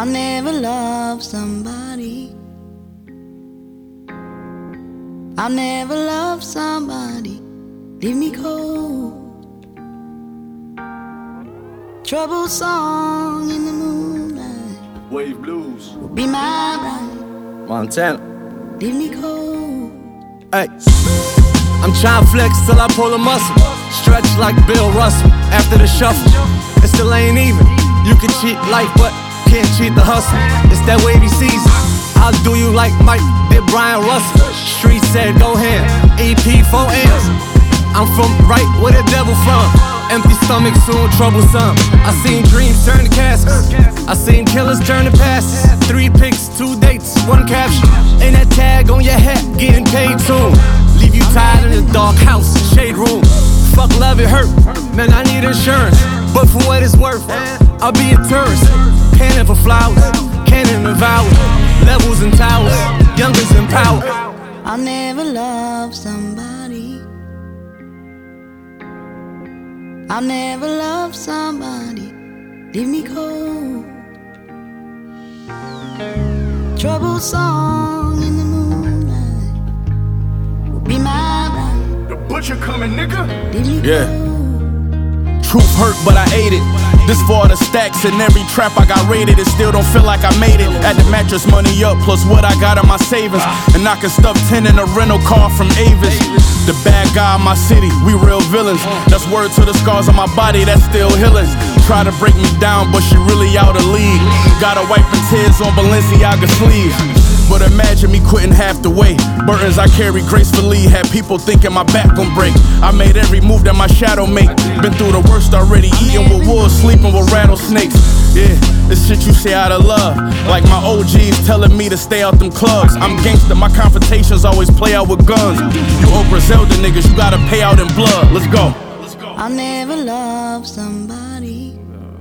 I'll never love somebody. I'll never love somebody. Leave me cold. Trouble song in the moonlight. Wave blues. Will be my bride. Montana. Leave me cold. Hey, I'm tryna flex till I pull a muscle. Stretch like Bill Russell. After the shuffle, it still ain't even. You can cheat life, but can't cheat the hustle. It's that wavy season. I'll do you like Mike did Brian Russell. Street said go ahead. EP 4 M's. I'm from right where the devil from. Empty stomach, soon troublesome. I seen dreams turn to caskets. I seen killers turn to passes. 3 pics, 2 dates, 1 caption. Ain't that tag on your hat, getting paid soon. Leave you tied in the dark house, shade room. Fuck love, it hurt. Man, I need insurance. But for what it's worth, I'll be a tourist. Cannon for flowers, cannon of hours. Levels and towers, youngers in power. I'll never love somebody. I'll never love somebody. Leave me cold. Trouble song in the moonlight will be my bride. The butcher coming, nigga. Leave me cold. Truth hurt, but I ate it. This for all the stacks in every trap I got raided. It still don't feel like I made it. At the mattress, money up, plus what I got in my savings. And I can stuff 10 in a rental car from Avis. The bad guy in my city, we real villains. That's word to the scars on my body, that's still healing. Try to break me down, but she really out of league. Gotta wipe the tears on Balenciaga sleeves. But imagine me quitting half the way. Burdens I carry gracefully had people thinking my back gon' break. I made every move that my shadow make. Been through the worst already, eating with wolves, sleeping with rattlesnakes. Yeah, this shit you say out of love. Like my OGs telling me to stay out them clubs. I'm gangster, my confrontations always play out with guns. You Oprah Zelda niggas, you gotta pay out in blood. Let's go. I'll never love somebody.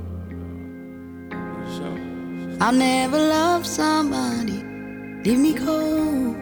I'll never love somebody. Leave me cold.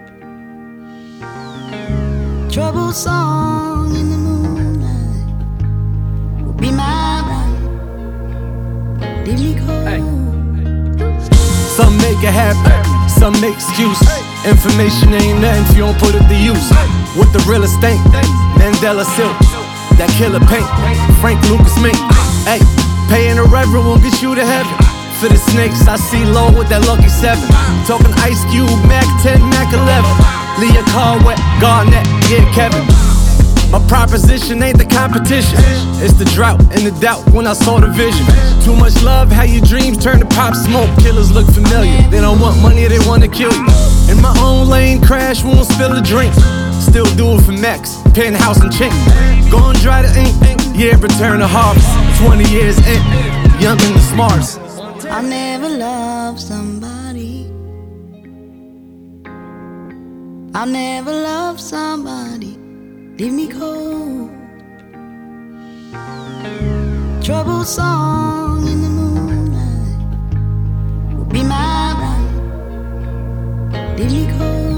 Trouble song in the moonlight will be my bride. Leave me cold. Some make it happen, some make excuse. Information ain't nothing if you don't put it to use. What the realest think? Mandela Silk, that killer paint, Frank Lucas Mink. Hey, paying a reverend won't get you to heaven. For the snakes, I see low with that lucky 7. Talking Ice Cube, Mac 10, Mac 11. Leah Carwet, Garnett, yeah, Kevin. My proposition ain't the competition. It's the drought and the doubt when I saw the vision. Too much love, how your dreams turn to pop smoke. Killers look familiar, they don't want money, they wanna kill you. In my own lane, crash, won't spill a drink. Still do it for Max, Penthouse and Chink. Go and dry the ink, yeah, return the harvest. 20 years in, young and the smartest. I'll never love somebody. I'll never love somebody. Leave me cold. Trouble song in the moonlight will be my bride. Leave me cold.